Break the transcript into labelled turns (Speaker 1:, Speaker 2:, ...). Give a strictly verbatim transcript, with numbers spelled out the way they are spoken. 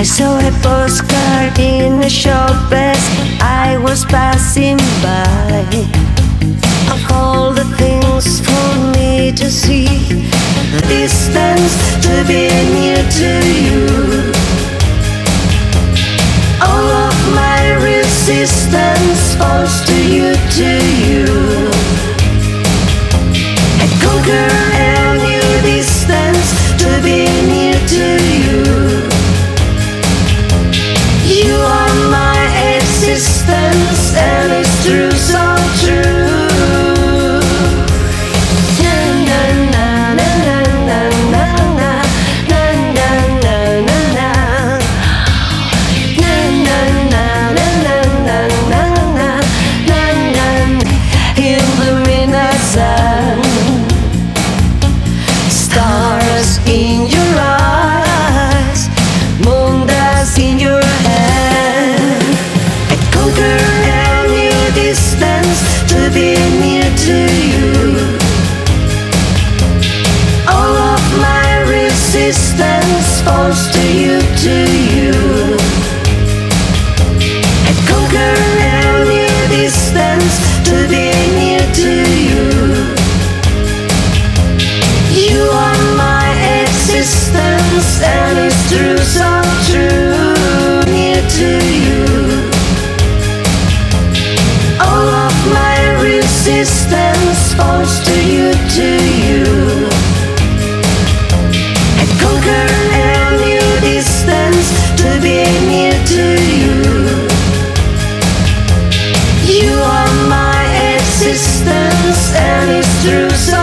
Speaker 1: I saw a postcard in a shop as I was passing by, of all the things for me to see, the distance to be near to you. All of my resistance falls to you, to you. I conquer a new distance to be near to you. You are my existence, and it's true, so true. In the midnight sun, stars in your eyes, moon dust in your hand. I conquer a new distance to be near to you. All of my resistance falls to you, to you. I conquer a new distance to be near to you. You are my existence, and it's true, so true. Near to you. All of my resistance falls to you, to you. I conquer a new distance to be near to you. You are my existence, and it's true, so